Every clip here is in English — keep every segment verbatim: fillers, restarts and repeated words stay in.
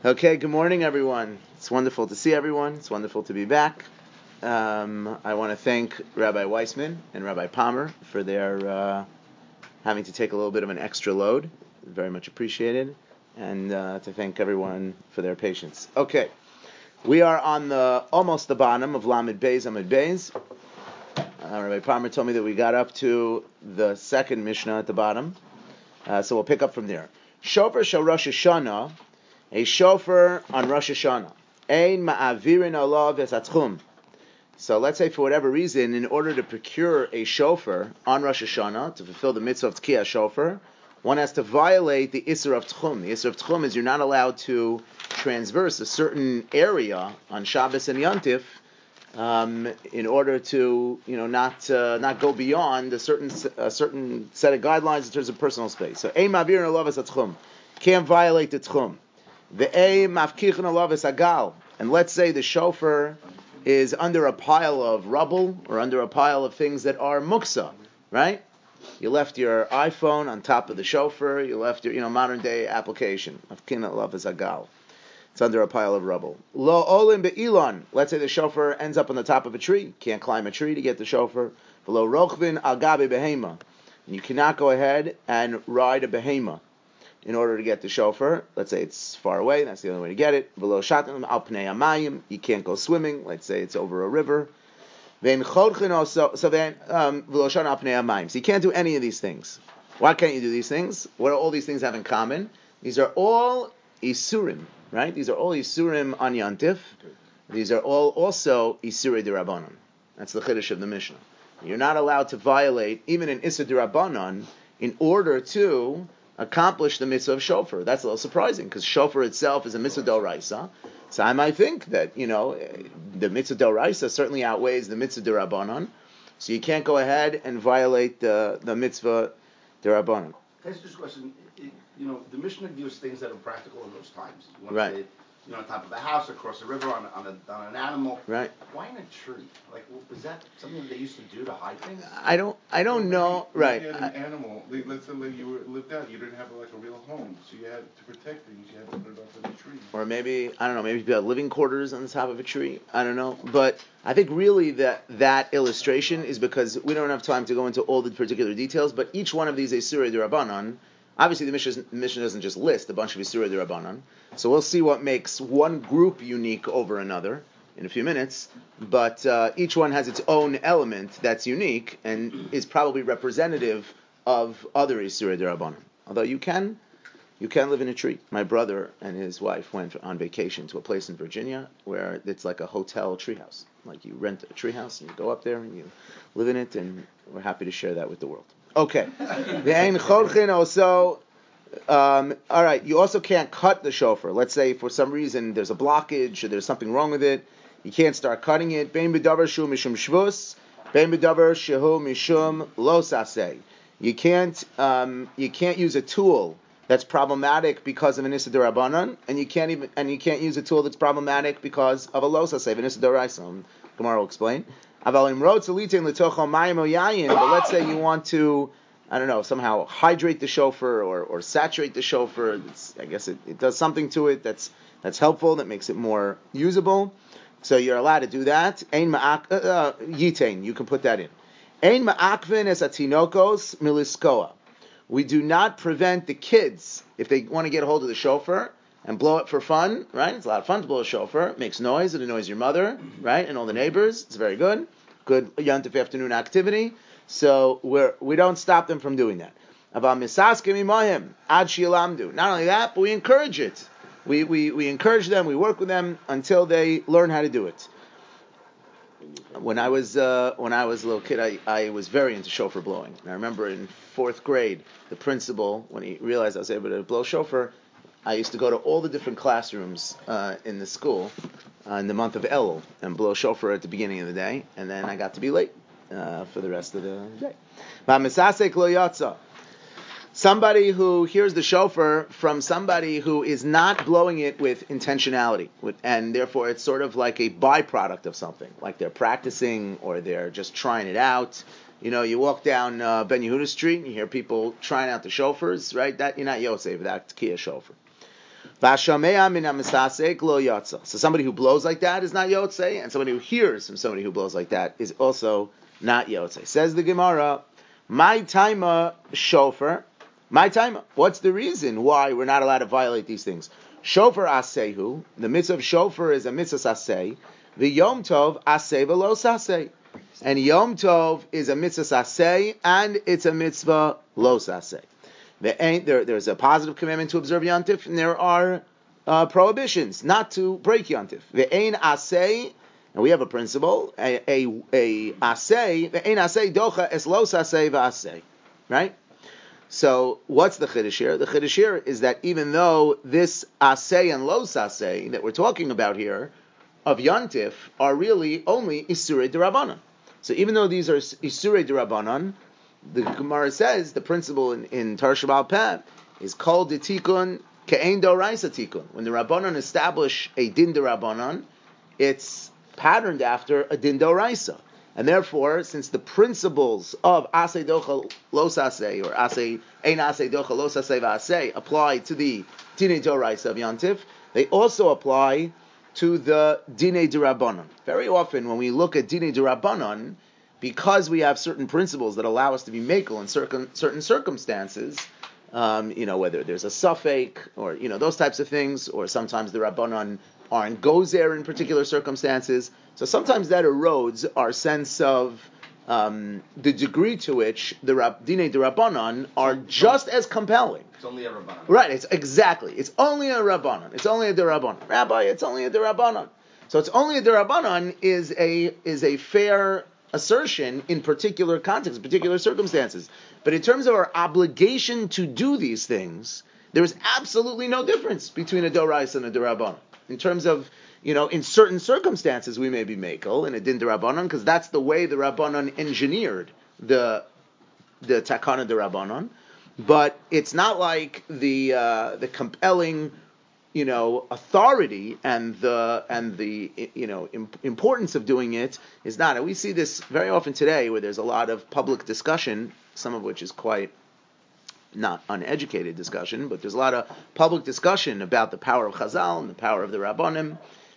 Okay, good morning, everyone. It's wonderful to see everyone. It's wonderful to be back. Um, I want to thank Rabbi Weissman and Rabbi Palmer for their uh, having to take a little bit of an extra load. Very much appreciated. And uh, to thank everyone for their patience. Okay, we are on the almost the bottom of Lamed Beis, Amud Beis. Uh, Rabbi Palmer told me that we got up to the second Mishnah at the bottom. Uh, so we'll pick up from there. Shofar shel Rosh Hashanah. A shofar on Rosh Hashanah. Ein ma'avirin alav es atchum. So let's say for whatever reason, in order to procure a shofar on Rosh Hashanah, to fulfill the mitzvah of Tkiyah shofar, one has to violate the Isser of Tchum. The Isser of Tchum is you're not allowed to transverse a certain area on Shabbos and Yontif um, in order to, you know, not uh, not go beyond a certain a certain set of guidelines in terms of personal space. So Ein ma'avirin alav es atchum. Can't violate the Tchum. The a mafkichin alav es agal, and let's say the shofar is under a pile of rubble or under a pile of things that are muksa, right? You left your iPhone on top of the shofar. You left your, you know, modern day application. Mafkichin alav es agal. It's under a pile of rubble. Lo olim be'ilon. Let's say the shofar ends up on the top of a tree. Can't climb a tree to get the shofar. V'lo rochvin al gabi behema. And you cannot go ahead and ride a behema in order to get the shofar. Let's say it's far away, that's the only way to get it. V'lo shatim al pnei hamayim, you can't go swimming. Let's say it's over a river. Ve'en chodchin also, so then v'lo shatim al pnei hamayim. So you can't do any of these things. Why can't you do these things? What do all these things have in common? These are all isurim, right? These are all isurim on Yantif. These are all also isurei d'Rabbanan. That's the chiddush of the Mishnah. You're not allowed to violate even an isur d'Rabbanan in order to accomplish the mitzvah of shofar. That's a little surprising because shofar itself is a mitzvah d'oraisa. So I might think that, you know, the mitzvah d'oraisa certainly outweighs the mitzvah d'Rabbanan. So you can't go ahead and violate the the mitzvah d'Rabbanan. Can I ask just a question? It, you know, the Mishnah gives things that are practical in those times. You want Right. to say, you know, on top of a house, across a river, on, on, a, on an animal. Right. Why in a tree? Like, is that something that they used to do to hide things? I don't. I don't Well, know. maybe, Right. Maybe you I, had an animal. Like, let's say like you were, lived out. You didn't have like a real home, so you had to protect things. You had to put it up in a tree. or maybe I don't know. Maybe you have living quarters on the top of a tree. I don't know. But I think really that that illustration is because we don't have time to go into all the particular details. But each one of these isurei d'Rabbanan. Obviously, the Mishnah, the Mishnah doesn't just list a bunch of isurei d'Rabbanan. So we'll see what makes one group unique over another in a few minutes. But uh, each one has its own element that's unique and is probably representative of other isurei d'Rabbanan. Although you can, you can live in a tree. My brother and his wife went on vacation to a place in Virginia where it's like a hotel treehouse. Like you rent a treehouse and you go up there and you live in it, and we're happy to share that with the world. Okay. Ve'ein chodchin also. Um, all right. You also can't cut the shofar. Let's say for some reason there's a blockage or there's something wrong with it. You can't start cutting it. Bein b'davar shu mishum shvus. Bein b'davar shehu mishum lo saseh. You can't. Um, you can't use a tool that's problematic because of an issa d'Rabbanan, and you can't even. And you can't use a tool that's problematic because of a lo saseh, an issa d'oraisa. Gemara will explain. But let's say you want to, I don't know, somehow hydrate the shofar or, or saturate the shofar. It's, I guess it, it does something to it that's that's helpful, that makes it more usable. So you're allowed to do that. Ein ma'ak, uh, yitain, you can put that in. Ein ma'akvin es atinokos miliskoa. We do not prevent the kids, if they want to get a hold of the shofar and blow it for fun, right? It's a lot of fun to blow a shofar. It makes noise. It annoys your mother, right? And all the neighbors. It's very good. Good Yontif afternoon activity. So we're, we don't stop them from doing that. Not only that, but we encourage it. We, we, we encourage them. We work with them until they learn how to do it. When I was uh, when I was a little kid, I, I was very into shofar blowing. And I remember in fourth grade, the principal, when he realized I was able to blow shofar, I used to go to all the different classrooms uh, in the school uh, in the month of Elul and blow shofar at the beginning of the day, and then I got to be late uh, for the rest of the day. Somebody who hears the shofar from somebody who is not blowing it with intentionality, with, and therefore it's sort of like a byproduct of something, like they're practicing or they're just trying it out. You know, you walk down uh, Ben Yehuda Street and you hear people trying out the shofars, right? That you're not Yosef, that's Tkiyah shofar. Vashamea min hamisasek lo yotza. So somebody who blows like that is not yotzei, and somebody who hears from somebody who blows like that is also not yotzei. Says the Gemara, my taima shofar, my taima. What's the reason why we're not allowed to violate these things? Shofar asehu, the mitzvah of shofar is a mitzvah aseh. The Yom Tov aseh v'lo saseh. And Yom Tov is a mitzvah saseh, and it's a mitzvah lo saseh. There, there's a positive commandment to observe Yom Tov, and there are uh, prohibitions not to break Yom Tov. Ve'ein aseh, and we have a principle, a, a, a aseh, ve'ein aseh docha es lo saseh v'aseh. Right? So, what's the chiddush here? The chiddush here is that even though this aseh and lo saseh that we're talking about here of Yom Tov are really only isurei d'Rabbanan. So even though these are isurei d'Rabbanan, the Gemara says the principle in, in Tarsha B'al Peh is called the tikun ke'ein d'oraisa tikun. When the Rabbanan establish a din d'Rabbanan, it's patterned after a din d'oraisa. And therefore, since the principles of aseh docha lo saseh or aseh ein aseh docha lo saseh v'aseh apply to the dinei d'oraisa of Yom Tov, they also apply to the dinei d'Rabbanan. Very often, when we look at dinei d'Rabbanan, because we have certain principles that allow us to be mekel in circum, certain circumstances, um, you know, whether there's a suffix or, you know, those types of things, or sometimes the Rabbanan aren't gozer in particular circumstances. So sometimes that erodes our sense of um, the degree to which the Rab, Dinei D'Rabbanan are just as compelling. It's only a Rabbanan. Right, it's exactly. It's only a Rabbanan. It's only a D'Rabbanan. Rabbi, it's only a D'Rabbanan. So it's only a D'Rabbanan is a is a fair assertion in particular contexts, particular circumstances. But in terms of our obligation to do these things, there is absolutely no difference between a D'Oraisa and a D'Rabbanan. In terms of, you know, in certain circumstances we may be mekel in a din D'Rabbanan, because that's the way the Rabbanan engineered the the takana D'Rabbanan. But it's not like the uh, the compelling, you know, authority and the and the you know imp- importance of doing it is not. And we see this very often today, where there's a lot of public discussion, some of which is quite not uneducated discussion, but there's a lot of public discussion about the power of Chazal and the power of the Rabbanim,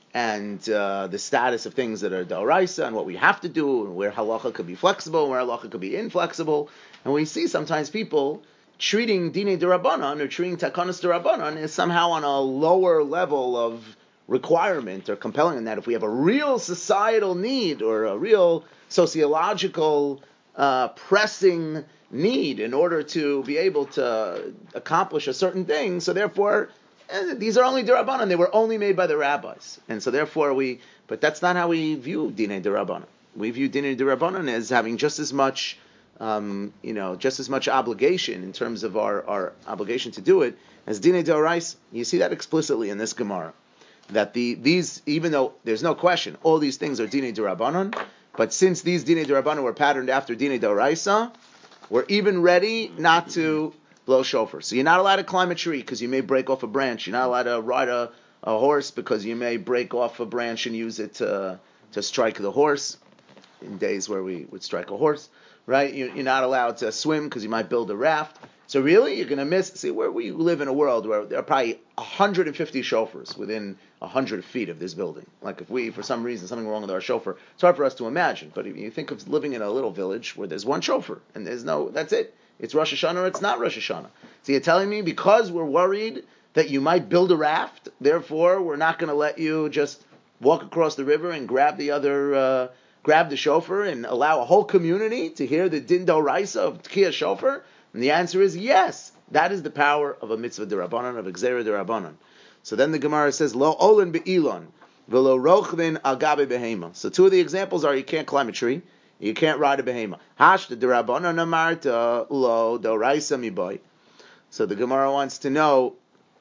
and uh, the status of things that are D'Oraisa and what we have to do, and where halacha could be flexible and where halacha could be inflexible. And we see sometimes people treating Dinei D'Rabbanan or treating Takanas D'Rabbanan as somehow on a lower level of requirement or compelling, in that if we have a real societal need or a real sociological uh, pressing need in order to be able to accomplish a certain thing, so therefore eh, these are only D'Rabbanan, they were only made by the rabbis, and so therefore we, but that's not how we view Dinei D'Rabbanan. We view Dinei D'Rabbanan as having just as much Um, you know, just as much obligation in terms of our, our obligation to do it as Dinei D'Oraisa. You see that explicitly in this Gemara, that the these, even though there's no question, all these things are Dinei D'Rabbanan, but since these Dinei D'Rabbanan were patterned after Dinei D'Oraisa, we're even ready not to blow shofar. So you're not allowed to climb a tree because you may break off a branch. You're not allowed to ride a, a horse because you may break off a branch and use it to to strike the horse in days where we would strike a horse. Right? You're not allowed to swim because you might build a raft. So really, you're going to miss. See, where we live in a world where there are probably one hundred fifty shofars within one hundred feet of this building. Like if we, for some reason, something wrong with our shofar, it's hard for us to imagine. But if you think of living in a little village where there's one shofar and there's no, that's it. It's Rosh Hashanah or it's not Rosh Hashanah. So you're telling me because we're worried that you might build a raft, therefore we're not going to let you just walk across the river and grab the other. Uh, grab the shofar and allow a whole community to hear the din d'oraisa of Tkiyah shofar? And the answer is yes. That is the power of a mitzvah d'Rabbanan, of a gzera d'Rabbanan. So then the Gemara says, Lo olin be'ilon, v'lo rochvin al gabe behema. So two of the examples are you can't climb a tree, you can't ride a behema. Hash the d'Rabbanan amarta lo d'oraisa miboy. So the Gemara wants to know,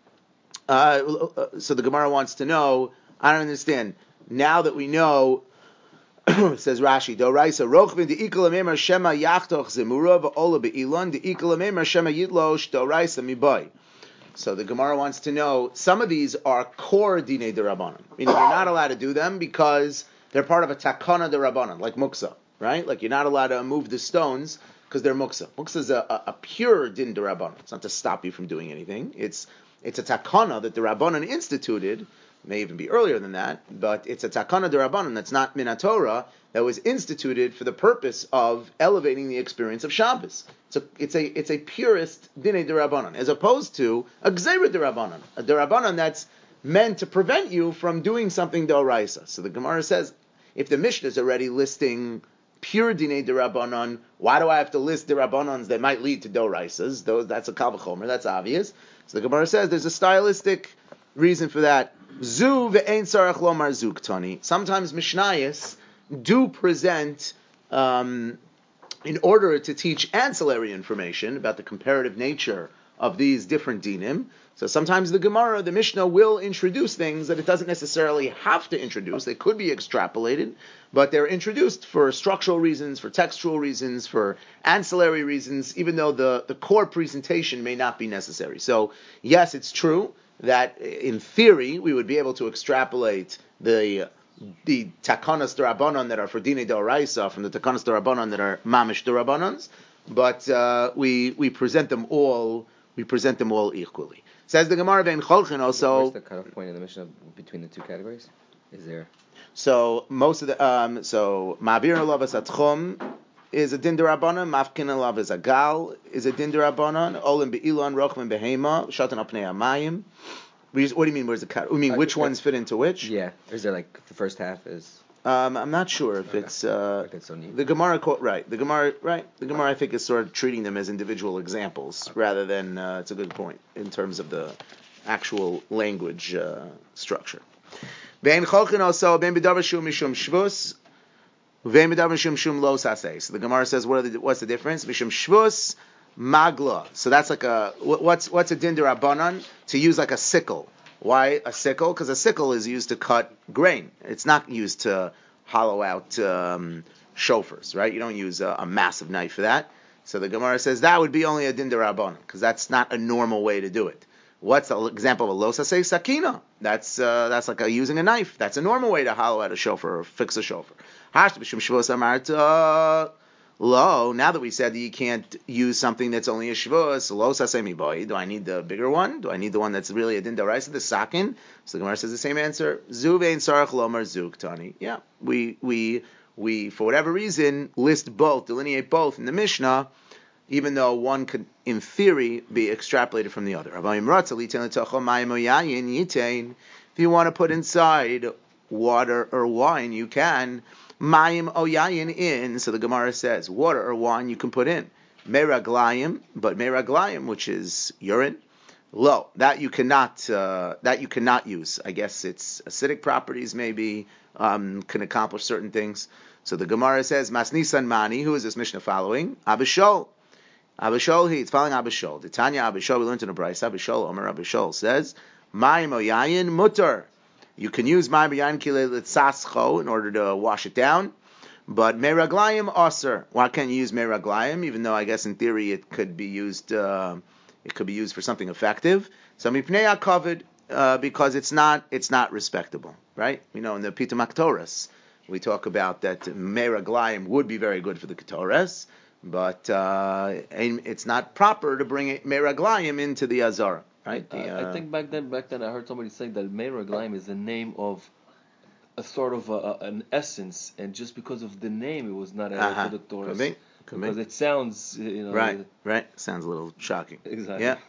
uh, so the Gemara wants to know, I don't understand, now that we know, says Rashi, D'Oraisa rochvin de'ikol amemer shema yachtoch zemura v'ola be'ilon de'ikol amemer shema yitlosh d'Oraisa miboy. So the Gemara wants to know, some of these are core Dinei D'Rabbanan, meaning you're not allowed to do them because they're part of a takana D'Rabbanan, like muksa, right? Like you're not allowed to move the stones because they're muksa. Muksa is a, a, a pure din D'Rabbanan. It's not to stop you from doing anything. It's It's a takana that the Rabbanan instituted, may even be earlier than that, but it's a takana de Rabbanan that's not min Torah, that was instituted for the purpose of elevating the experience of Shabbos. It's a, it's a, it's a purist dinei de Rabbanan, as opposed to a gzeira de Rabbanan, a de Rabbanan that's meant to prevent you from doing something d'oraisa. So the Gemara says, if the Mishnah is already listing pure dinei de Rabbanan, why do I have to list de Rabbanans that might lead to d'oraisas? Those, that's a kal v'chomer, that's obvious. So the Gemara says there's a stylistic reason for that. Zu ve'ein sarach lomar zuk tani. Sometimes Mishnayos do present, um, in order to teach ancillary information about the comparative nature of these different dinim. So sometimes the Gemara, the Mishnah, will introduce things that it doesn't necessarily have to introduce. They could be extrapolated, but they're introduced for structural reasons, for textual reasons, for ancillary reasons, even though the, the core presentation may not be necessary. So yes, it's true that in theory we would be able to extrapolate the the takanas d'Rabbanan that are for dinei d'oraisa from the takanas d'Rabbanan that are mamish d'Rabbanans, but uh, we we present them all we present them all equally. Says the Gemara ve'in cholchin also. Where's the cutoff point in the Mishnah between the two categories? Is there? So most of the um so ma'avir alav as atchum is a din d'Rabbanan, mafkin alav as a gal is a din d'Rabbanan, olim be'ilan rochman behema shatan al pnei hamayim. What do you mean? Where's the cut? I mean, which ones fit into which? Yeah. Is there like the first half is? Um, I'm not sure if okay. it's uh, okay, so the Gemara. Right, the Gemara. Right, the Gemara. I think is sort of treating them as individual examples okay. rather than. Uh, it's a good point in terms of the actual language uh, structure. Ve'en cholchin also ben b'davar shum mishum shvus, ve'en b'davar shum shum lo saseh. So the Gemara says, what are the, what's the difference? Mishum shvus. Magla. So that's like a what's what's a din d'Rabbanan to use like a sickle. Why a sickle? Because a sickle is used to cut grain. It's not used to hollow out um, shofars, right? You don't use a, a massive knife for that. So the Gemara says that would be only a din d'Rabbanan because that's not a normal way to do it. What's the example of a losasei sakina? That's uh, that's like a, using a knife. That's a normal way to hollow out a shofar or fix a shofar. Hash b'shum shvos amarta. Lo, now that we said that you can't use something that's only a shvus, lo sasemi boy, do I need the bigger one? Do I need the one that's really a din d'oraisa, the sakin? So the Gemara says the same answer. Zu ve'in sarach lomar zuk tani. Yeah, we we we for whatever reason list both, delineate both in the Mishnah, even though one could, in theory, be extrapolated from the other. If you want to put inside water or wine, you can. Mayim oyayin in, so the Gemara says, water or wine you can put in. Meraglayim, but meraglayim, which is urine, lo, that you cannot, uh, that you cannot use. I guess its acidic properties maybe um, can accomplish certain things. So the Gemara says, Masnisan Mani, who is this Mishnah following? Abishol. Abishol, he, it's following Abishol. The Tanya Abishol, we learned in a Brayso. Abishol, Omer Abishol says, Mayim oyayin mutar. You can use Mayim Yayin Kilei Litzascho in order to wash it down, but Meraglayim Aser. Why can't you use Meraglayim? Even though I guess in theory it could be used, uh, it could be used for something effective. So Mipnei covered uh, because it's not, it's not respectable, right? You know, in the Pitum HaKtoras, we talk about that Meraglayim would be very good for the Ketores, but uh, it's not proper to bring Meraglayim into the Azara. Right? The, uh, I think back then, back then I heard somebody saying that Meraglayim is the name of a sort of a, a, an essence, and just because of the name, it was not added uh-huh. to the Torah. Could be. Could because be. it sounds, you know. Right, right. Sounds a little shocking. Exactly. Yeah.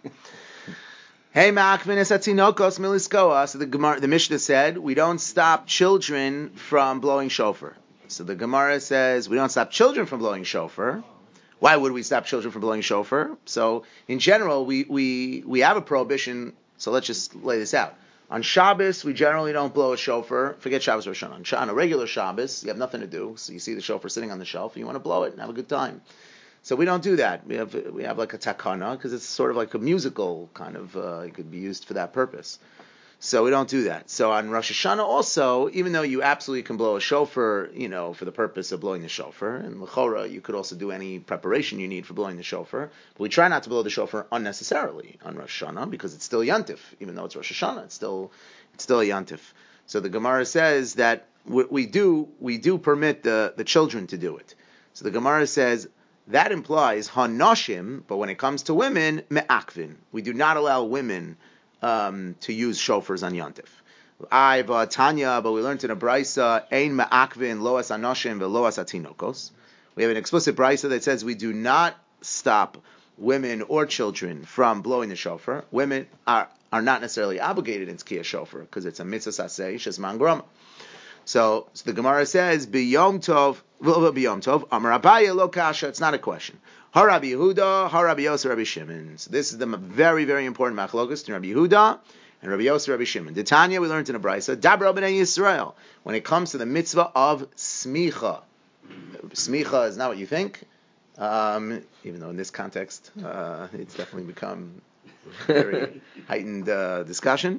Hey, Ma'akvinis atzinokos miliskoa. So the Gemara, the Mishnah said, we don't stop children from blowing shofar. So the Gemara says, we don't stop children from blowing shofar. Why would we stop children from blowing shofar? So, in general, we, we, we have a prohibition, so let's just lay this out. On Shabbos, we generally don't blow a shofar. Forget Shabbos Rosh Hashanah. On a regular Shabbos, you have nothing to do, so you see the shofar sitting on the shelf, and you want to blow it and have a good time. So we don't do that. We have we have like a takana, because it's sort of like a musical kind of, uh, it could be used for that purpose. So we don't do that. So on Rosh Hashanah also, even though you absolutely can blow a shofar, you know, for the purpose of blowing the shofar, and l'chora, you could also do any preparation you need for blowing the shofar, but we try not to blow the shofar unnecessarily on Rosh Hashanah because it's still Yantif. Even though it's Rosh Hashanah, it's still it's still a Yantif. So the Gemara says that we, we do we do permit the, the children to do it. So the Gemara says that implies hanashim, but when it comes to women, me'akvin. We do not allow women um, to use shofars on Yontif. I've Tanya, but we learned in a brisa, ein ma'akvin loas anoshim veloas atinokos. We have an explicit brisa that says we do not stop women or children from blowing the shofar. Women are, are not necessarily obligated in Tkiyah shofar because it's a mitzvah saseh shesman grama. So, so the Gemara says, b'yom tov, b'yom tov, amar Abaye lo kasha. It's not a question. Ha Rabbi Yehuda, ha Rabbi Yosef, Rabbi Shimon. So this is the very, very important machlokus between Rabbi Yehuda and Rabbi Yosef, Rabbi Shimon. The Tanya we learned in a brisa, Dabra b'nei Yisrael. When it comes to the mitzvah of smicha, smicha is not what you think. Um, even though in this context, uh, it's definitely become very heightened uh, discussion.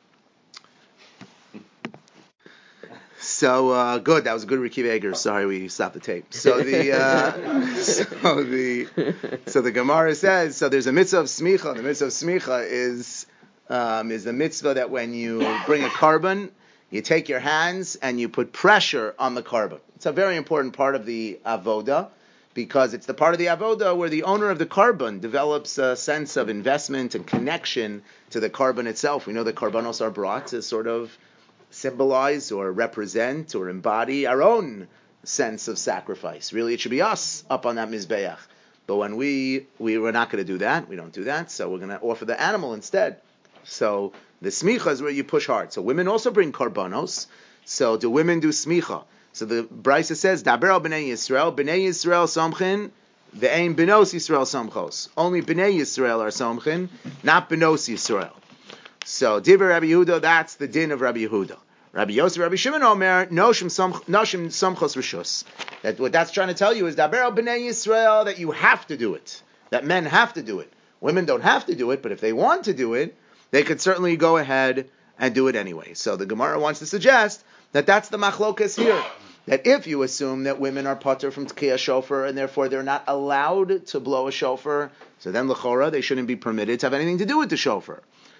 So uh, good, that was a good Rikiv Eger. Sorry, we stopped the tape. So the uh, so the so the Gemara says so. There's a mitzvah of smicha. The mitzvah of smicha is um, is the mitzvah that when you bring a carbon, you take your hands and you put pressure on the carbon. It's a very important part of the avoda, because it's the part of the avoda where the owner of the carbon develops a sense of investment and connection to the carbon itself. We know that carbonos are brought to sort of symbolize or represent or embody our own sense of sacrifice. Really, it should be us up on that mizbeach. But when we, we we're not going to do that, we don't do that, so we're going to offer the animal instead. So the smicha is where you push hard. So women also bring karbanos. So do women do smicha? So the Brisa says, Daber al b'nei Yisrael, b'nei Yisrael somchin, ve'ein b'nos Yisrael somchos. Only b'nei Yisrael are somchin, not b'nos Yisrael. So Divrei Rabbi Yehuda, that's the din of Rabbi Yehuda. Rabbi Yosef, Rabbi Shimon Omer, noshim somchos rishus. That what that's trying to tell you is Daber al b'nei Yisrael, that you have to do it. That men have to do it. Women don't have to do it, but if they want to do it, they could certainly go ahead and do it anyway. So the Gemara wants to suggest that that's the machlokas here. That if you assume that women are patur from tkiyah shofar and therefore they're not allowed to blow a shofar, so then l'chora they shouldn't be permitted to have anything to do with the shofar.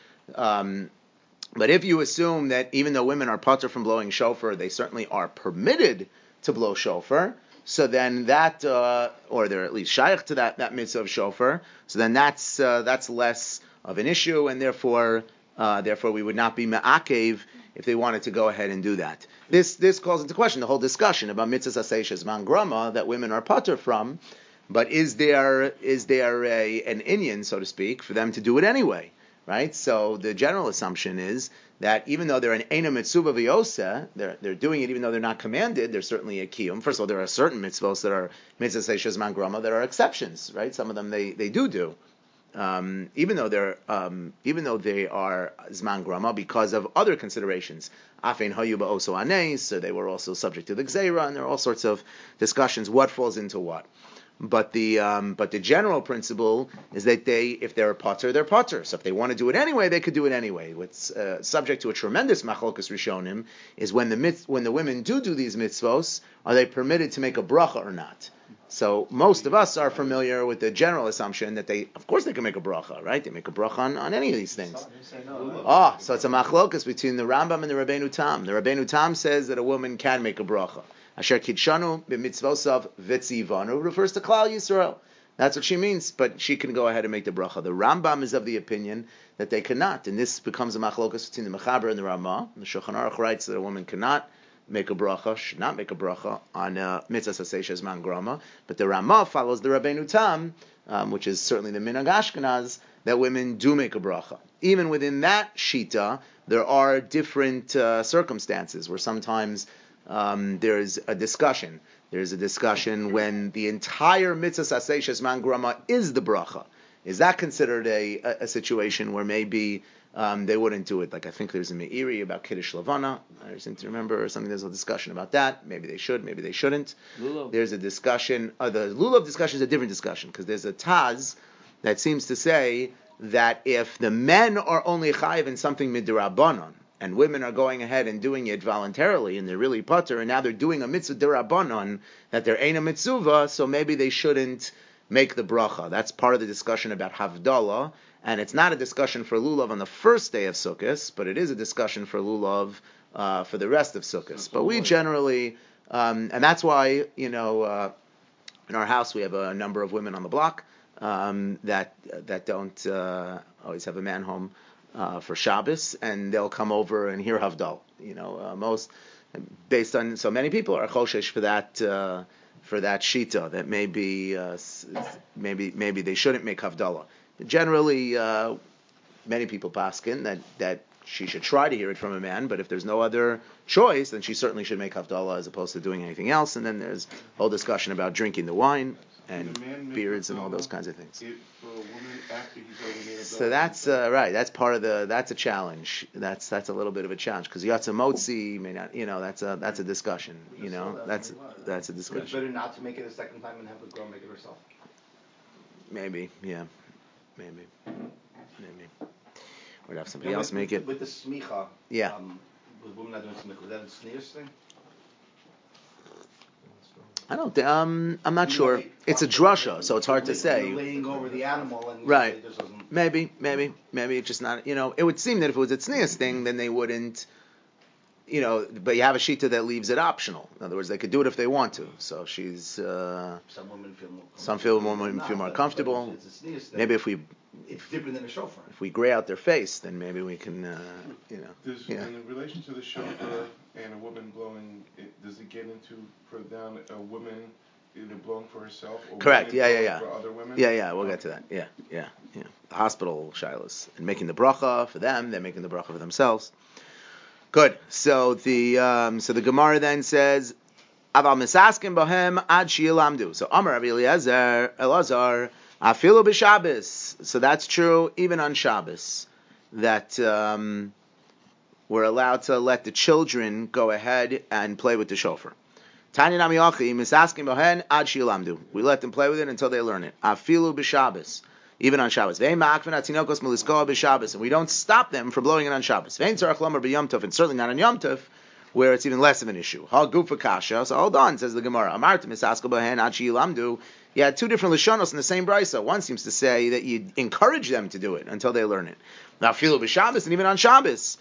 Um, but if you assume that even though women are patur from blowing shofar, they certainly are permitted to blow shofar, so then that, uh, or they're at least shaykh to that, that mitzvah of shofar, so then that's uh, that's less of an issue, and therefore uh, therefore we would not be me'akev if they wanted to go ahead and do that. This this calls into question the whole discussion about mitzvahs aseh man grama that women are patur from, but is there is there a, an inyan, so to speak, for them to do it anyway, right? So the general assumption is that even though they're an eina mitzvah v'yoseh, they're they're doing it even though they're not commanded. There's certainly a kiyum. First of all, there are certain mitzvahs that are mitzvahs aseh man grama that are exceptions, right? Some of them they, they do do. Um, even though they're, um, even though they are zman grama because of other considerations, afein hayu ba'oso anes, so they were also subject to the gzeira, and there are all sorts of discussions what falls into what. But the um, but the general principle is that they, if they're a pater, they're pater. So if they want to do it anyway, they could do it anyway. What's uh, subject to a tremendous machlokas rishonim is when the mit- when the women do do these mitzvos, are they permitted to make a bracha or not? So most of us are familiar with the general assumption that they, of course, they can make a bracha, right? They make a bracha on, on any of these things. Ah, oh, so it's a machlokas between the Rambam and the Rabbeinu Tam. The Rabbeinu Tam says that a woman can make a bracha. Asher kidshanu b'mitzvosav v'tzivanu refers to Klal Yisrael. That's what she means, but she can go ahead and make the bracha. The Rambam is of the opinion that they cannot, and this becomes a machlokas between the Mechaber and the Ramah. The Shulchan Aruch writes that a woman cannot make a bracha, should not make a bracha on uh, mitzvah aseh man grama, but the Ramah follows the Rabbeinu Tam, um, which is certainly the minhag Ashkenaz, that women do make a bracha. Even within that shita, there are different uh, circumstances where sometimes um, there's a discussion. There's a discussion when the entire mitzvah aseh man grama is the bracha. Is that considered a, a, a situation where maybe Um, they wouldn't do it? Like I think there's a Meiri about Kiddush Lavana. I seem to remember something. There's a discussion about that. Maybe they should, maybe they shouldn't. Lulav. There's a discussion. Uh, the Lulav discussion is a different discussion because there's a Taz that seems to say that if the men are only chayiv in something midrabanan and women are going ahead and doing it voluntarily and they're really pater and now they're doing a mitzvah derabanan that they're ein a mitzvah, so maybe they shouldn't make the bracha. That's part of the discussion about Havdalah. And it's not a discussion for Lulav on the first day of Sukkot, but it is a discussion for Lulav uh, for the rest of Sukkot. But we generally, um, and that's why, you know, uh, in our house we have a number of women on the block um, that that don't uh, always have a man home. uh, for Shabbos, and they'll come over and hear Havdalah. You know, uh, most based on so many people are choshesh for that uh, for that shita that maybe uh, maybe maybe they shouldn't make Havdalah. But generally, uh, many people paskin that that she should try to hear it from a man, but if there's no other choice, then she certainly should make Havdalah as opposed to doing anything else. And then there's a whole discussion about drinking the wine and beards and all those kinds of things. If for a woman after he's already made a So that's uh, right. That's part of the. That's a challenge. That's that's a little bit of a challenge because yatsa motzi may not. You know, that's a that's a discussion. You know, that's that's a So it's discussion. better not to make it a second time and have the girl make it herself. Maybe, yeah, maybe, maybe. Or have somebody You know, else with, make with, it. With the smicha, Yeah. um, with women not doing smicha, is that a sneers thing? I don't. Th- um, I'm not You sure. know, they- It's a drasha, so it's hard to You're say. laying over the animal and Right. it just doesn't. Maybe, maybe, maybe it's just not. You know, it would seem that if it was a tznius thing, then they wouldn't. You know, but you have a shita that leaves it optional. In other words, they could do it if they want to. So she's. Uh, Some women feel more. Some feel more women Not, feel more but- comfortable. but It's a sneers thing. maybe if we It's different than a shofar. if we gray out their face, then maybe we can. Uh, you know. Does, Yeah. in relation to the shofar and a woman blowing, it, does it get into for down a woman either blowing for herself or Correct. women Yeah, yeah, blowing yeah. for other women? Yeah, yeah. We'll get to that. Yeah, yeah, yeah. The hospital shilas and making the bracha for them. They're making the bracha for themselves. Good. So the um, so the Gemara then says, "Aval misaskim bohem ad shilamdu." So Amar Rabbi Eliezer Elazar afilu b'Shabbos. So that's true even on Shabbos that um, we're allowed to let the children go ahead and play with the shofar. Tanya Nami Achi misaskim bohen ad shilamdu. We let them play with it until they learn it. Afilu b'Shabbos. Even on Shabbos. And we don't stop them from blowing it on Shabbos. And certainly not on Yom Tov, where it's even less of an issue. So hold on, says the Gemara. You had two different Lishonos in the same brisa. One seems to say that you encourage them to do it until they learn it. Now, filu b'Shabbos, and even on Shabbos.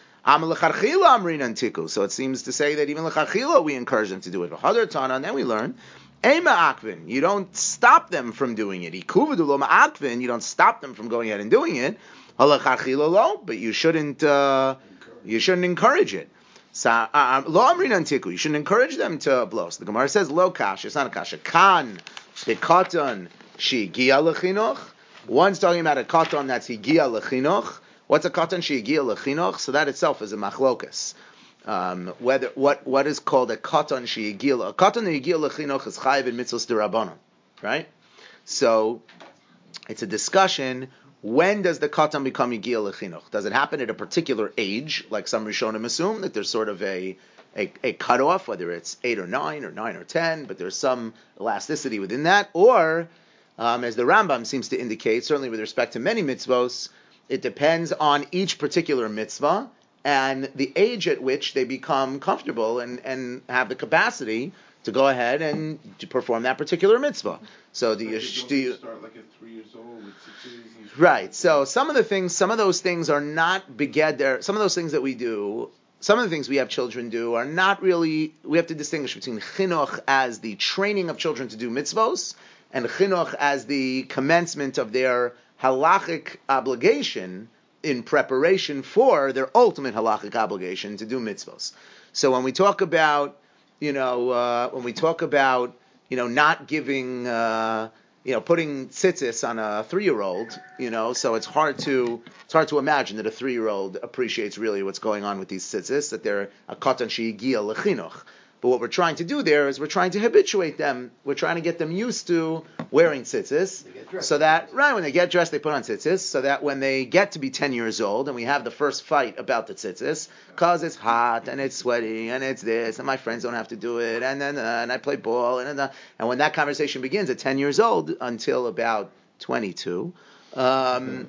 So it seems to say that even l'charchila we encourage them to do it. And then we learn you don't stop them from doing it. You don't stop them from going ahead and doing it. But you shouldn't. Uh, you shouldn't encourage it. You shouldn't encourage them to blow. So the Gemara says, "Lo kash." It's not a kasha. Kan the katan shegiya lechinoch. One's talking about a katan that's higiya lechinoch. What's a katan shegiya lechinoch? So that itself is a machlokas. Um, whether what what is called a katan she'yigil, a katan she'yigil lechinoch is chayiv in mitzvos derabanan, right? So it's a discussion. When does the katan become yigil lechinoch? Does it happen at a particular age, like some Rishonim assume that there's sort of a a, a cutoff, whether it's eight or nine or nine or ten, but there's some elasticity within that, or um, as the Rambam seems to indicate, certainly with respect to many mitzvos, it depends on each particular mitzvah and the age at which they become comfortable and, and have the capacity to go ahead and to perform that particular mitzvah. So do you, Like do you start like at three years old with six years? right? So some of the things, some of those things are not begeder. Some of those things that we do, some of the things we have children do are not really. We have to distinguish between chinuch as the training of children to do mitzvos and chinuch as the commencement of their halachic obligation in preparation for their ultimate halachic obligation to do mitzvos. So when we talk about, you know, uh, when we talk about, you know, not giving, uh, you know, putting tzitzis on a three-year-old, you know, so it's hard to it's hard to imagine that a three-year-old appreciates really what's going on with these tzitzis, that they're a katan she'igia lechinuch. But what we're trying to do there is we're trying to habituate them. We're trying to get them used to wearing tzitzis, so that right when they get dressed, they put on tzitzis, so that when they get to be ten years old and we have the first fight about the tzitzis, cause it's hot and it's sweaty and it's this and my friends don't have to do it and then uh, and I play ball and uh, and when that conversation begins at ten years old until about twenty-two. Um,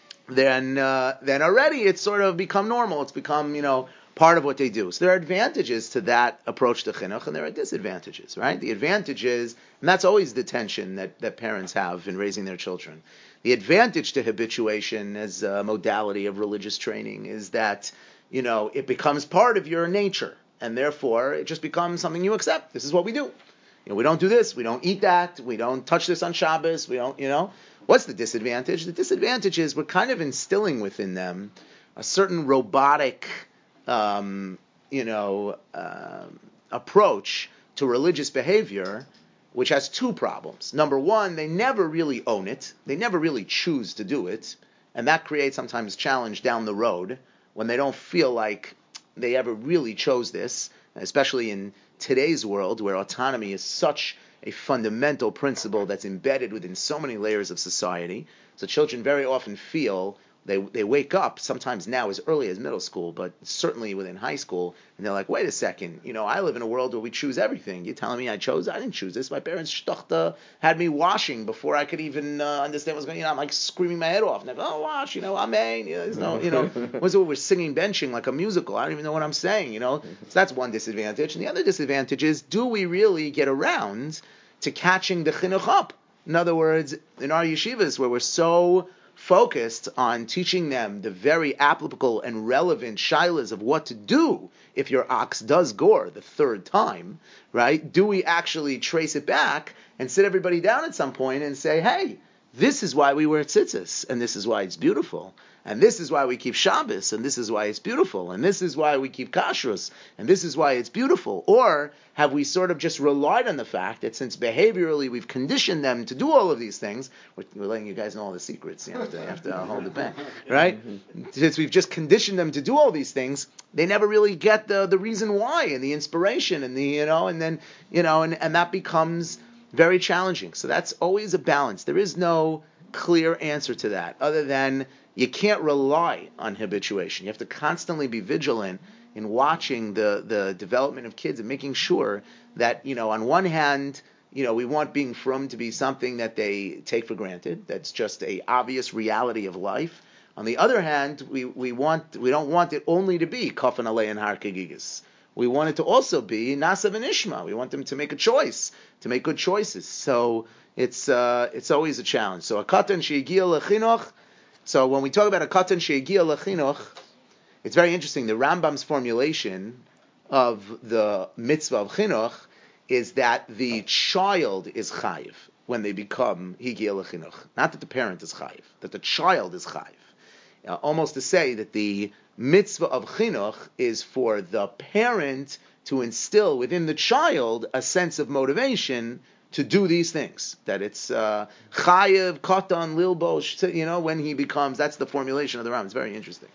then uh, then already it's sort of become normal. It's become, you know, part of what they do. So there are advantages to that approach to chinuch, and there are disadvantages, right? The advantages, and that's always the tension that, that parents have in raising their children. The advantage to habituation as a modality of religious training is that, you know, it becomes part of your nature, and therefore it just becomes something you accept. This is what we do. You know, we don't do this, we don't eat that, we don't touch this on Shabbos, we don't, you know. What's the disadvantage? The disadvantage is we're kind of instilling within them a certain robotic, um, you know, um approach to religious behavior, which has two problems. Number one, they never really own it. They never really choose to do it. And that creates sometimes challenge down the road when they don't feel like they ever really chose this, especially in today's world where autonomy is such a fundamental principle that's embedded within so many layers of society. So children very often feel They they wake up sometimes now as early as middle school, but certainly within high school, and they're like, wait a second, you know, I live in a world where we choose everything. You're telling me I chose? I didn't choose this. My parents shtuchta had me washing before I could even uh, understand what's going on. You know, I'm like screaming my head off. And I go, oh, wash, you know, amen. You know, there's no, you know, what's it, we're singing benching like a musical. I don't even know what I'm saying, you know. So that's one disadvantage. And the other disadvantage is, do we really get around to catching the chinuch up? In other words, in our yeshivas where we're so focused on teaching them the very applicable and relevant shilas of what to do if your ox does gore the third time, right? Do we actually trace it back and sit everybody down at some point and say, hey, this is why we wear tzitzis, and this is why it's beautiful, and this is why we keep Shabbos, and this is why it's beautiful, and this is why we keep kashrus, and this is why it's beautiful? Or have we sort of just relied on the fact that since behaviorally we've conditioned them to do all of these things, we're, we're letting you guys know all the secrets, you have to, you have to hold it back, right? Since we've just conditioned them to do all these things, they never really get the, the reason why, and the inspiration, and the, you know, and then, you know, and, and that becomes very challenging. So that's always a balance. There is no clear answer to that, other than you can't rely on habituation. You have to constantly be vigilant in watching the, the development of kids and making sure that, you know, on one hand, you know, we want being frum to be something that they take for granted. That's just a obvious reality of life. On the other hand, we, we want we don't want it only to be kafan alei and har kegigas. We want it to also be Nasav and Ishma. We want them to make a choice, to make good choices. So it's uh, it's always a challenge. So a katan she'egia lechinuch. So when we talk about a katan she'egia lechinuch, it's very interesting. The Rambam's formulation of the mitzvah of chinuch is that the child is chayiv when they become higia lechinuch. Not that the parent is chayiv, that the child is chayiv. Uh, almost to say that the mitzvah of chinuch is for the parent to instill within the child a sense of motivation to do these things. That it's uh, chayiv, katan, lilbosh, you know, when he becomes, that's the formulation of the Rambam. It's very interesting.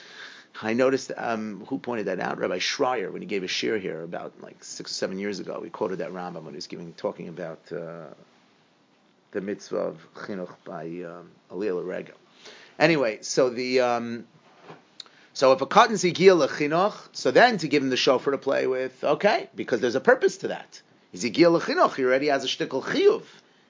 I noticed, um, who pointed that out? Rabbi Schreier, when he gave a shir here about like six or seven years ago, he quoted that Rambam when he was giving, talking about uh, the mitzvah of chinuch by um, Aliyah L'Rega. Anyway, so the um, so if a katan's higia lechinuch, so then to give him the shofar to play with, okay, because there's a purpose to that. He's higia lechinuch, he already has a shtickle chiyuv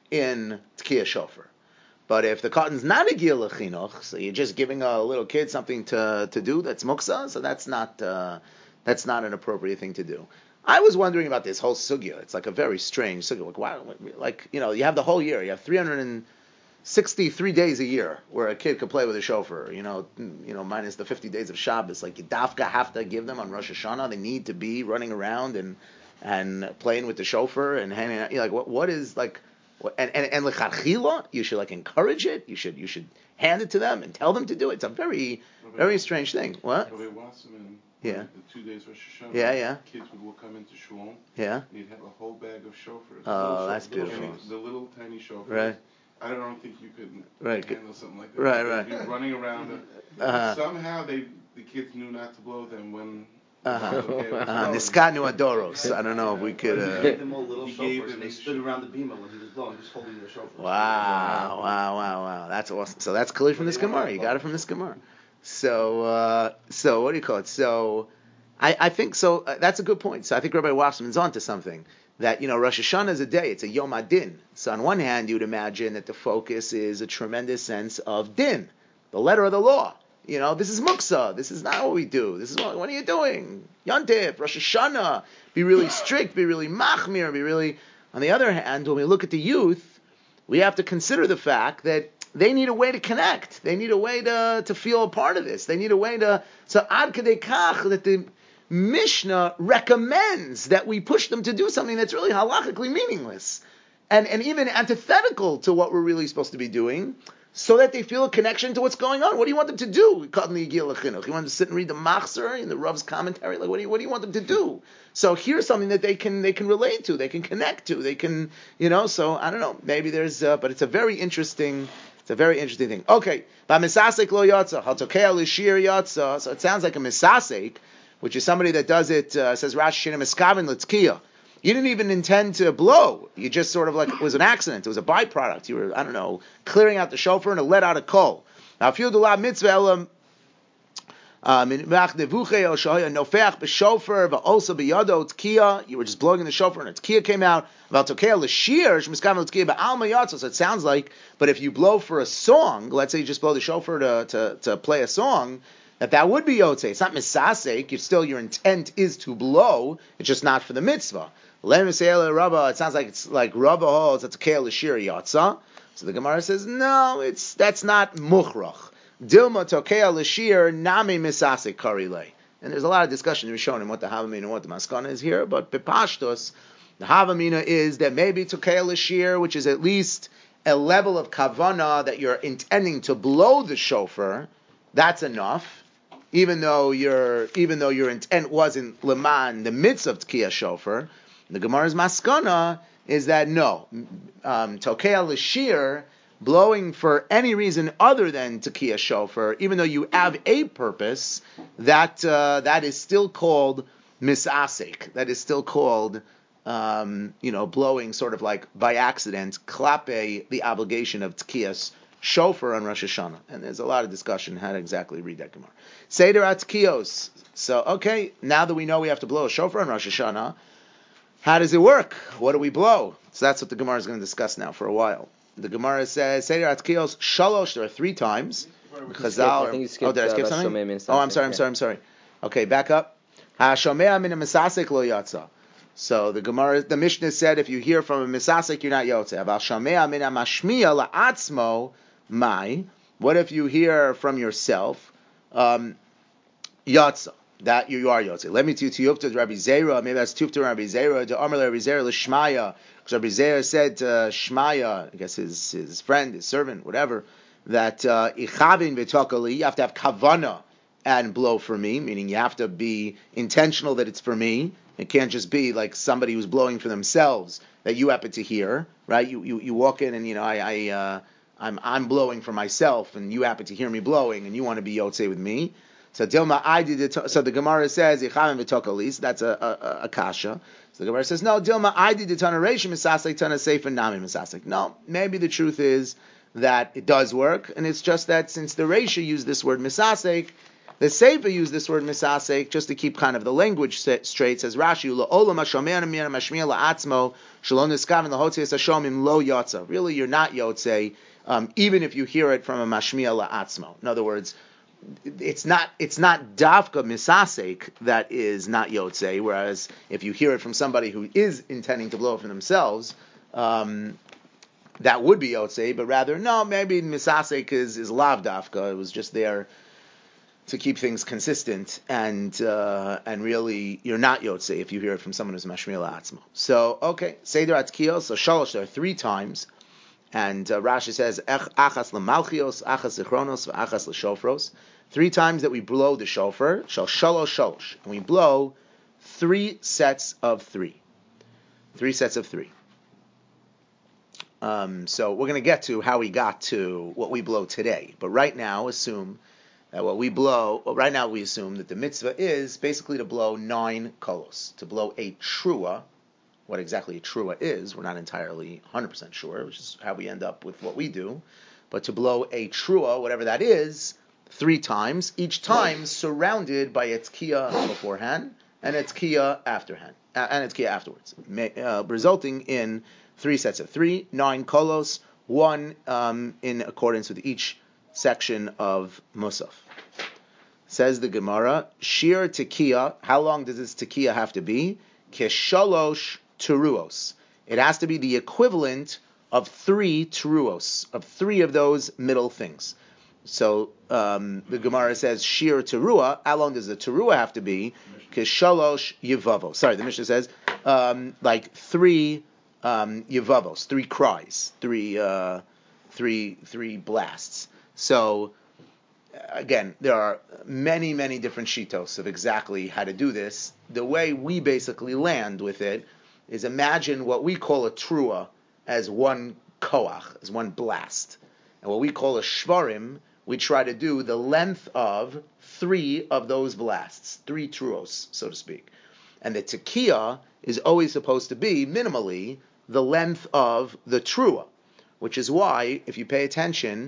in tkiyah shofar. But if the katan's not higia lechinuch, so you're just giving a little kid something to, to do that's muksa, so that's not uh, that's not an appropriate thing to do. I was wondering about this whole sugya. It's like a very strange sugya. Like, wow, like, you know, you have the whole year. You have three hundred sixty-three days a year where a kid could play with a shofar, you know, you know, minus the fifty days of Shabbos. Like, you dafka have to give them on Rosh Hashanah. They need to be running around and and playing with the shofar and hanging out. You're like, what what is like, what, and and and lechatchila, you should like encourage it. You should you should hand it to them and tell them to do it. It's a very very strange thing. What? Yeah. The two days Rosh Hashanah. Yeah, yeah. Kids would come into shul. Yeah. And you'd have a whole bag of shofars. Oh, that's beautiful. And the little tiny shofars. Right. I don't think you could right. handle something like that. Right, They'd right. be running around. Uh-huh. Somehow they, the kids knew not to blow them when. Uh-huh. Okay, uh-huh. Niskanu adoros. I don't know if we could. Uh... He gave them all little shofars, and they stood around the bima when he was blowing, just holding their shofars. Wow, wow, wow, wow. That's awesome. So that's clear from this Gemara. You got it from this Gemara. So, uh, so what do you call it? So, I, I think so. Uh, that's a good point. So I think Rabbi Wasserman's onto something. That, you know, Rosh Hashanah is a day, it's a Yom Adin. So on one hand, you'd imagine that the focus is a tremendous sense of din, the letter of the law. You know, this is muksa, this is not what we do. This is what, what are you doing? Yontif, Rosh Hashanah, be really strict, be really machmir, be really... On the other hand, when we look at the youth, we have to consider the fact that they need a way to connect. They need a way to, to feel a part of this. They need a way to... So ad kadei kach, that the Mishnah recommends that we push them to do something that's really halachically meaningless and, and even antithetical to what we're really supposed to be doing. so that they feel a connection to what's going on. What do you want them to do? You want them to sit and read the Machzor in the Rav's commentary? Like, what do you what do you want them to do? So here's something that they can they can relate to, they can connect to, they can, you know. So I don't know. Maybe there's, uh, but it's a very interesting. It's a very interesting thing. Okay, misasek lo yatsa, hatokea lishir yatsa. So it sounds like a misasek, which is somebody that does it. Uh, says Rashi Shina miskaven l'tzkiya. You didn't even intend to blow. You just sort of like, it was an accident. It was a byproduct. You were, I don't know, clearing out the shofar and it let out a coal. Now, if you do la mitzvah elam, you were just blowing in the shofar and tkiya came out. So it sounds like, but if you blow for a song, let's say you just blow the shofar to, to, to play a song, that that would be yotzei. It's not misasek. You still, your intent is to blow. It's just not for the mitzvah. It sounds like it's like Rabba holds that's a keil l'shir yatsa. So the Gemara says no, it's that's not muchrach. Dilma tokeil l'shir nami misasek karile. And there's a lot of discussion in Rishonim what the havamina and what the maskana is here, but bepashtos the havamina is that maybe tokeil l'shir, which is at least a level of kavana that you're intending to blow the shofar, that's enough. Even though your even though your intent wasn't leman the mitzvah of tkiyah shofar, the Gemara's maskana is that no, um, tokei l'shir, blowing for any reason other than tkiyah shofar, even though you have a purpose, that uh, that is still called misasek. That is still called um, you know blowing sort of like by accident, klape the obligation of tkiyah shofar on Rosh Hashanah, and there's a lot of discussion how to exactly read that Gemara. Seder Atkiyos. So, okay, now that we know we have to blow a shofar on Rosh Hashanah, how does it work? What do we blow? So that's what the Gemara is going to discuss now for a while. The Gemara says Seder Atkiyos Shalosh. There are three times. Chazal. I think you skipped, oh, did I skip uh, something? Oh, I'm sorry. I'm sorry. I'm sorry. Okay, back up. Hashomea min misasek lo yatsa. So the Gemara, the Mishnah said, if you hear from a misasek, you're not yotze. Aval shomea min mashmiya la'atzmo. My, what if you hear from yourself, um, yatsa, that you, you are yotze? Let me to Tiyufta Rabbi Zera, maybe that's Tufta Rabbi Zera, to Amar Rabbi Zera l'Shmaya, because Rabbi Zera said to Shmaya, I guess his his friend, his servant, whatever, that ichavin v'tokali, you have to have kavana and blow for me, meaning you have to be intentional that it's for me. It can't just be like somebody who's blowing for themselves that you happen to hear, right? You you, you walk in and you know I. I uh, I'm I'm blowing for myself, and you happen to hear me blowing, and you want to be yotzei with me. So Dilma, I did it. So the Gemara says Yichamin v'tokalis. That's a, a, a kasha. So the Gemara says no. Dilma, I did the tonaration misasek tana seif and nami misasek. No, maybe the truth is that it does work, and it's just that since the Reisha used this word misasek, the Seifa used this word misasek just to keep kind of the language straight. Says Rashi la'olam hashomer miyana mashmiya la'atzmo shalom niskaven lahotzias hashomim lo yotza. Really, you're not yotzei. Um, even if you hear it from a mashmiya la'atzmo. In other words, it's not it's not davka misasek that is not yotzei, whereas if you hear it from somebody who is intending to blow for themselves, um, that would be yotzei, but rather, no, maybe misasek is, is lav davka, it was just there to keep things consistent, and uh, and really, you're not yotzei if you hear it from someone who's mashmiya la'atzmo. So, okay, Seder Atkiyos, so shalosh, there are three times. And uh, Rashi says, achas l'malchios, achas l'chronos, achas l'shofros. Three times that we blow the shofar, shal shalosh shalosh. And we blow three sets of three. Three sets of three. Um, so we're going to get to how we got to what we blow today. But right now, assume that what we blow, well, right now we assume that the mitzvah is basically to blow nine kolos, to blow a trua. What exactly a trua is, we're not entirely one hundred percent sure, which is how we end up with what we do. But to blow a trua, whatever that is, three times, each time surrounded by a tzkiya beforehand and a tzkiya afterhand, uh, and a tzkiya afterwards, uh, resulting in three sets of three, nine kolos, one um, in accordance with each section of Musaf. Says the Gemara, Shir Tekiya, how long does this Tekiya have to be? Keshalosh Teruos. It has to be the equivalent of three Teruos, of three of those middle things. So um, the Gemara says, Shir Terua, how long does the Terua have to be? Keshalosh Yevavo. Sorry, the Mishnah says, um, like three um, Yevavos, three cries, three... Uh, three three blasts. So again, there are many, many different shitos of exactly how to do this. The way we basically land with it is imagine what we call a trua as one koach, as one blast. And what we call a shvarim, we try to do the length of three of those blasts, three truos, so to speak. And the tekiah is always supposed to be, minimally, the length of the trua, which is why, if you pay attention,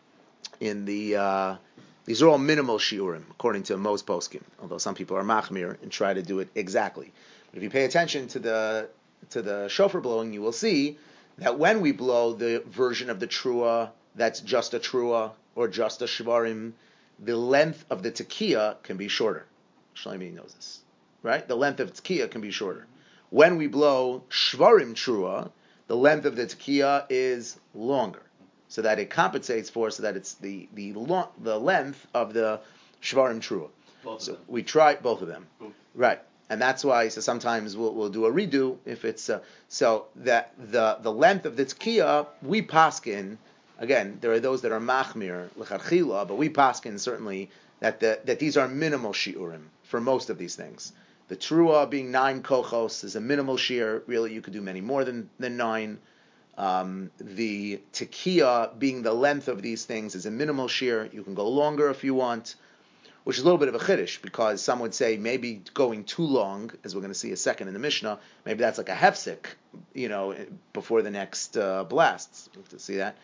in the uh, these are all minimal shiurim, according to most poskim, although some people are machmir and try to do it exactly. But if you pay attention to the to the shofar blowing, you will see that when we blow the version of the trua that's just a trua or just a shvarim, the length of the tekiah can be shorter. Shlomi knows this, right? The length of tekiah can be shorter. When we blow shvarim trua, the length of the tekiah is longer, so that it compensates for, so that it's the the long, the length of the shvarim trua. Both So of them. we try both of them, Both. right? And that's why. So sometimes we'll we'll do a redo if it's uh, so that the the length of the tekiah we paskin. Again, there are those that are machmir l'chadchila, but we paskin certainly that the, that these are minimal shiurim for most of these things. The trua being nine kochos is a minimal shiur. Really, you could do many more than than nine. Um, the tekiah being the length of these things is a minimal shiur. You can go longer if you want, which is a little bit of a chiddush, because some would say maybe going too long, as we're going to see a second in the Mishnah, maybe that's like a hefsek, you know, before the next uh, blasts. We have to see that.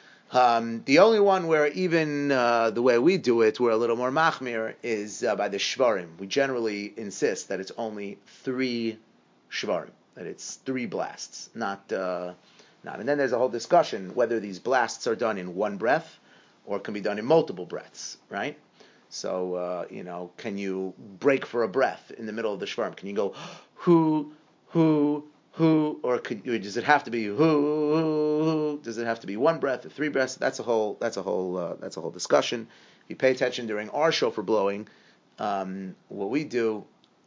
Um, the only one where even uh, the way we do it, we're a little more machmir, is uh, by the shvarim. We generally insist that it's only three shvarim, that it's three blasts, not uh, not. And then there's a whole discussion whether these blasts are done in one breath or can be done in multiple breaths, right? So, uh, you know, can you break for a breath in the middle of the shvarim? Can you go, who, who, who, or could, or does it have to be who, who, who? Does it have to be one breath or three breaths? That's a whole, that's a whole, uh, that's a whole discussion. If you pay attention during our shofar blowing, um, what we do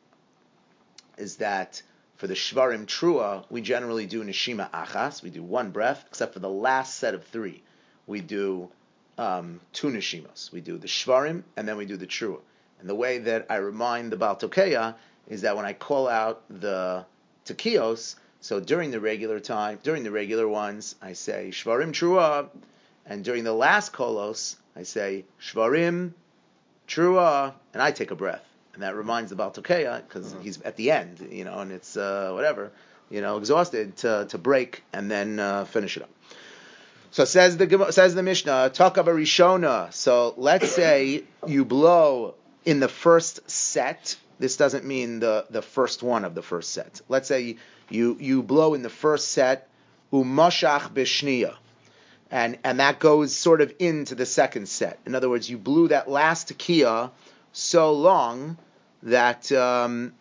is that for the shvarim trua, we generally do neshima achas. We do one breath, except for the last set of three. We do um, two neshimos. We do the shvarim, and then we do the trua. And the way that I remind the Baal Tokeya is that when I call out the tekios, so during the regular time, during the regular ones, I say shvarim trua, and during the last kolos, I say shvarim trua, and I take a breath. And that reminds the Baal Tokeya, because he's at the end, you know, and it's uh, whatever, you know, exhausted to to break and then uh, finish it up. So says the says the Mishnah, Taka Barishona. So let's say you blow in the first set. This doesn't mean the, the first one of the first set. Let's say you you blow in the first set, Umashach Bishniya. And and that goes sort of into the second set. In other words, you blew that last tekiah so long that um,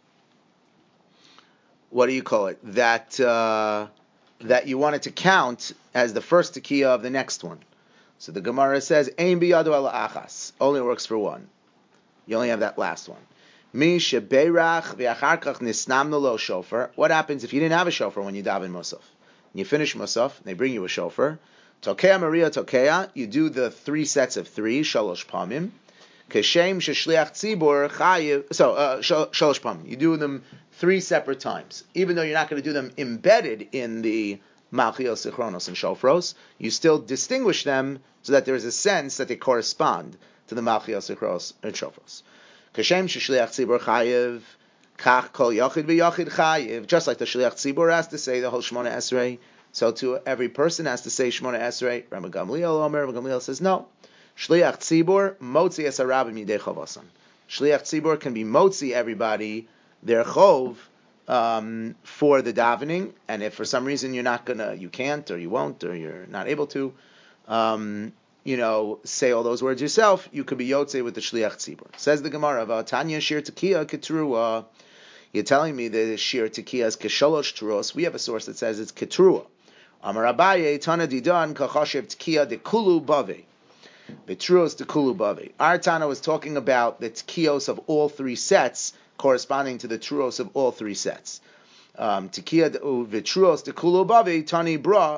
what do you call it? That uh, that you wanted to count as the first tekiah of the next one. So the Gemara says, Ein biyadu ala achas. Only works for one. You only have that last one. Mi shebeirach v'achar kach nisnamnu lo shofar. What happens if you didn't have a shofar when you daven Musaf? You finish Musaf, they bring you a shofar. Tokea Maria Tokea, you do the three sets of three, shalosh pamim. Keshem sheshliach tzibur chayiv. So uh, shalosh pamim. You do them three separate times, even though you're not going to do them embedded in the Malchios, Sichronos, and Shofros. You still distinguish them so that there is a sense that they correspond to the Malchios, Sichronos, and Shofros. Kashem sheshliach tzibur chayiv, kach kol yachid v'yachid chayiv. Just like the shliach tzibur has to say the whole Shmona Esrei, so too every person has to say Shmona Esrei. Rabbi Gamliel Omer, Rabbi Gamliel says no. Shliach tzibur motzi es harabim yidei chovasan. Shliach tzibur can be motzi everybody their chov um, for the davening, and if for some reason you're not gonna, you can't, or you won't, or you're not able to, um, you know, say all those words yourself, you could be yotze with the shliach tzibur. Says the Gemara, "Tanya shir tekiah ketrua." You're telling me that shir tekiah is kesholosh truos. We have a source that says it's ketrua. Amar Abaye Tana didan kachashev tekiah dekulu bave. The truos dekulu bave. Our Tana was talking about the tekiyos of all three sets, corresponding to the truos of all three sets. Um, Tekiah v'truos dekulu bave tani bra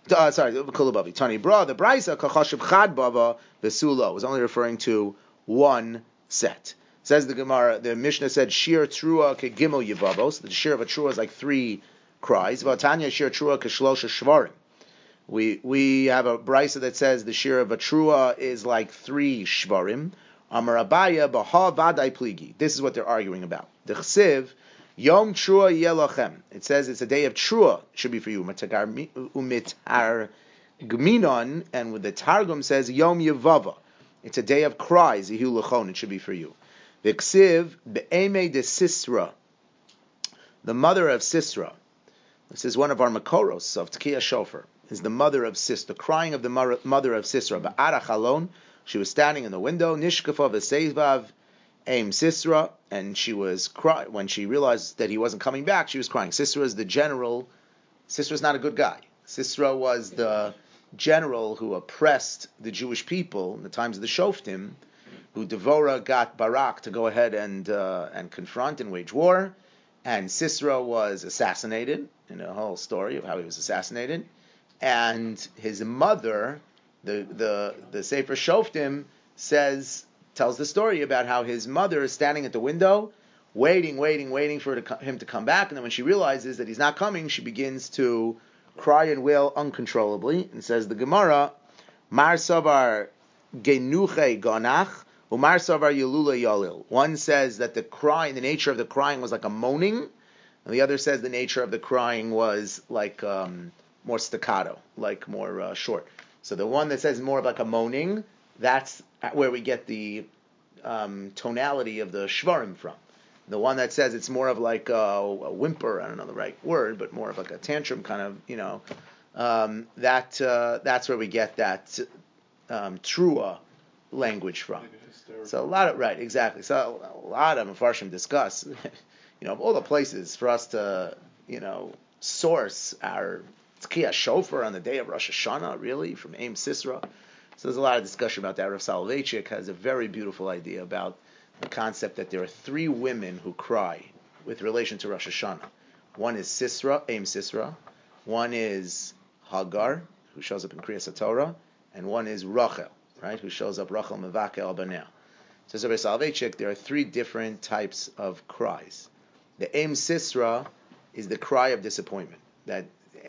Uh, sorry, Kulabavi. Tani Bra, the Brisa, Kachashiv Chad Bava, Vesulo, was only referring to one set. Says the Gemara, the Mishnah said, Shir Trua Ke Gimel Yevavos, the Shir of a Trua is like three cries. Vatanya Shir Trua Ke Shlosha Shvarim. We we have a Brisa that says the Shir of a Trua is like three Shvarim. Amar Abaya Baha Vadai Pligi. This is what they're arguing about. The Chsiv, Yom Trua Yelochem. It says it's a day of Trua. It should be for you. Umitar Gminon, and with the Targum says Yom Yevava. It's a day of cries. Yehu Lechon. It should be for you. The Ksiv Be'eme de Sisra, the mother of Sisra. This is one of our Makoros of Tkiya Shofar. Is the mother of Sisra, the crying of the mother of Sisra. Ba'ara Chalon. She was standing in the window. Nishkafa v'seivav aim Sisra, and she was cry when she realized that he wasn't coming back. She was crying. Sisra is the general. Sisra is not a good guy. Sisra was the general who oppressed the Jewish people in the times of the Shoftim, who Devorah got Barak to go ahead and uh, and confront and wage war, and Sisra was assassinated. In a whole story of how he was assassinated, and his mother. The the the Sefer Shoftim says tells the story about how his mother is standing at the window, waiting, waiting, waiting for him to come back, and then when she realizes that he's not coming, she begins to cry and wail uncontrollably. And says the Gemara, Mar Savar Genuche Gonach, Umar Savar Yelula Yalil. One says that the crying, the nature of the crying was like a moaning, and the other says the nature of the crying was like um, more staccato, like more uh, short. So the one that says more of like a moaning, that's where we get the um, tonality of the shvarim from. The one that says it's more of like a, a whimper, I don't know the right word, but more of like a tantrum kind of, you know, um, that uh, that's where we get that um, trua language from. So a lot of, right, exactly. So a lot of Mefarshim discuss, you know, of all the places for us to, you know, source our Tkiya Shofar on the day of Rosh Hashanah, really, from Aim Sisra. So there's a lot of discussion about that. Rav Soloveitchik has a very beautiful idea about the concept that there are three women who cry with relation to Rosh Hashanah. One is Sisra, Aim Sisra. One is Hagar, who shows up in Kriyas HaTorah. And one is Rachel, right, who shows up Rachel Mevake al Banea. Says Rav Soloveitchik, there are three different types of cries. The Aim Sisra is the cry of disappointment. That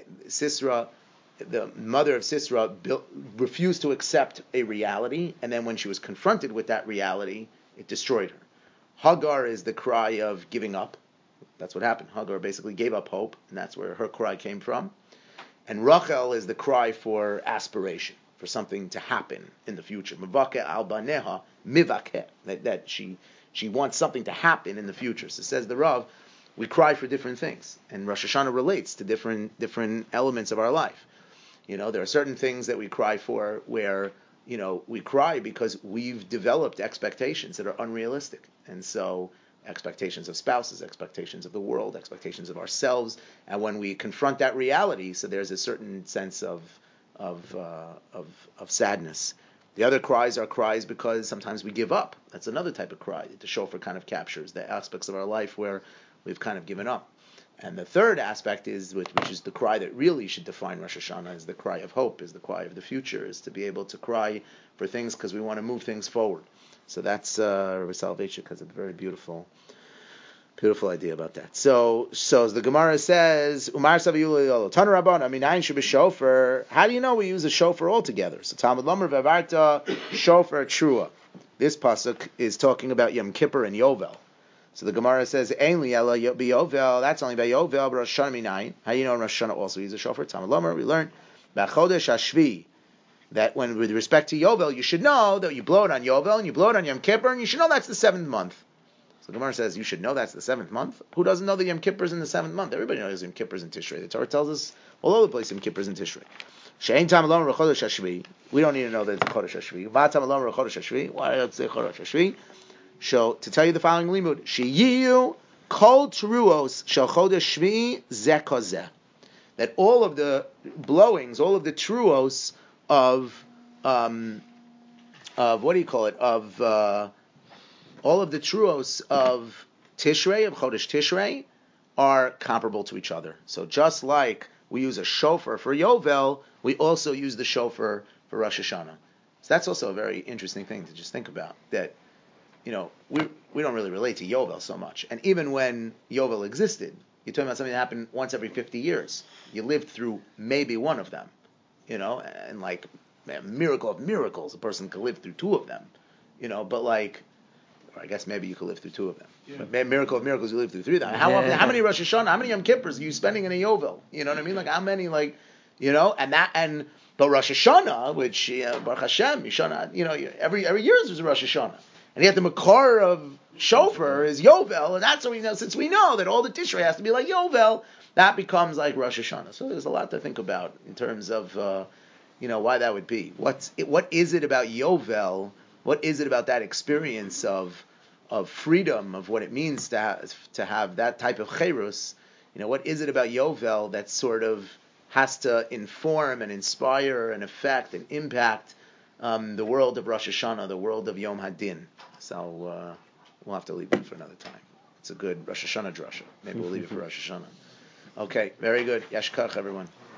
Sisra, the mother of Sisra, built, refused to accept a reality, and then when she was confronted with that reality, it destroyed her. Hagar is the cry of giving up. That's what happened. Hagar basically gave up hope, and that's where her cry came from. And Rachel is the cry for aspiration, for something to happen in the future. Mivake al baneha, mivake, that, that she she wants something to happen in the future. So says the Rav, we cry for different things, and Rosh Hashanah relates to different different elements of our life. You know, there are certain things that we cry for where, you know, we cry because we've developed expectations that are unrealistic, and so expectations of spouses, expectations of the world, expectations of ourselves, and when we confront that reality, so there's a certain sense of of uh, of, of sadness. The other cries are cries because sometimes we give up. That's another type of cry that the shofar kind of captures, the aspects of our life where we've kind of given up. And the third aspect is, which, which is the cry that really should define Rosh Hashanah, is the cry of hope, is the cry of the future, is to be able to cry for things because we want to move things forward. So that's uh, Rav Soloveitchik has a very beautiful, beautiful idea about that. So, so as the Gemara says, Umar Saviyul Tana Rabban, I mean, Ayin should be shofar. How do you know we use a shofar altogether? So Talmud Lamer Vavarta Shofar Trua. This pasuk is talking about Yom Kippur and Yovel. So the Gemara says, Ainli ela Yovel, that's only by Yovel, but Rosh Hashanah minayin. How do you know Rosh Hashanah also uses a shofar? Talmud Lamer, we learned, B'chodesh Hashvi, that when with respect to Yovel, you should know that you blow it on Yovel, and you blow it on Yom Kippur, and you should know that's the seventh month. So the Gemara says, you should know that's the seventh month? Who doesn't know that Yom Kippur is in the seventh month? Everybody knows Yom Kippur is in Tishrei. The Torah tells us all over the place Yom Kippur is in Tishrei. She'ein Talmud Lamer Chodesh Hashvi, we don't need to know that it's Chodesh Hashvi. Va Talmud Lamer Chodesh Hashvi, why don't say Chodesh Hashvi? So, to tell you the following limud, Sheyiyu kol teruos shel chodesh shvi'i zeh kozeh, that all of the blowings, all of the teruos of, um, of what do you call it, of uh, all of the teruos of Tishrei, of chodesh Tishrei, are comparable to each other. So, just like we use a shofar for Yovel, we also use the shofar for Rosh Hashanah. So that's also a very interesting thing to just think about, that, you know, we we don't really relate to Yovel so much. And even when Yovel existed, you're talking about something that happened once every fifty years. You lived through maybe one of them, you know, and like, a miracle of miracles, a person could live through two of them, you know, but like, or I guess maybe you could live through two of them. Yeah. But miracle of miracles, you live through three of them. How often, how many Rosh Hashanah, how many Yom Kippurs are you spending in a Yovel? You know what I mean? Like, how many, like, you know, and that, and, but Rosh Hashanah, which, uh, Baruch Hashem, Yishana, you know, every every year there's a Rosh Hashanah. And yet the Makar of Shofar is Yovel, and that's what we know, since we know that all the Tishrei has to be like Yovel, that becomes like Rosh Hashanah. So there's a lot to think about in terms of, uh, you know, why that would be. What's it, what is it about Yovel? What is it about that experience of of freedom, of what it means to have, to have that type of cherus? You know, what is it about Yovel that sort of has to inform and inspire and affect and impact um, the world of Rosh Hashanah, the world of Yom Hadin? So uh, we'll have to leave it for another time. It's a good Rosh Hashanah drasha. Maybe we'll leave it for Rosh Hashanah. Okay, very good. Yashkach, everyone.